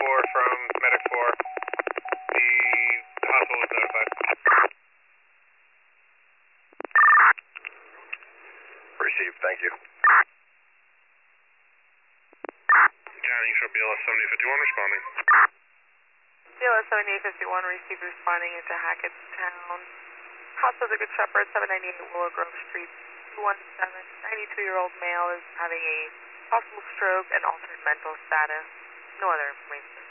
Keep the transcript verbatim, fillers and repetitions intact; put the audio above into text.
four from Medic four. The hospital was notified. Received, thank you. County, show B L S seventy fifty-one responding. B L S seventy-eight fifty-one, received responding into Hackettstown. Hospital of the Good Shepherd, seven ninety-eight Willow Grove Street, two one seven. ninety-two-year-old male is having a possible stroke and altered mental status. No other information.